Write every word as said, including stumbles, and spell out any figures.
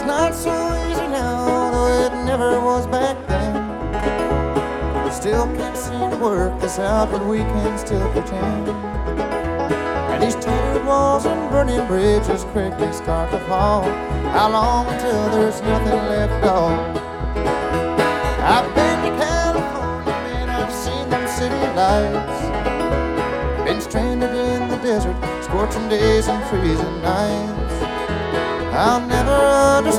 Not so easy now, though it never was back then. We still can't seem to work this out, but we can still pretend. And these tattered walls and burning bridges quickly start to fall. How long until there's nothing left at all? I've been to California, man, I've seen them city lights. Been stranded in the desert, scorching days and freezing nights. I'll never understand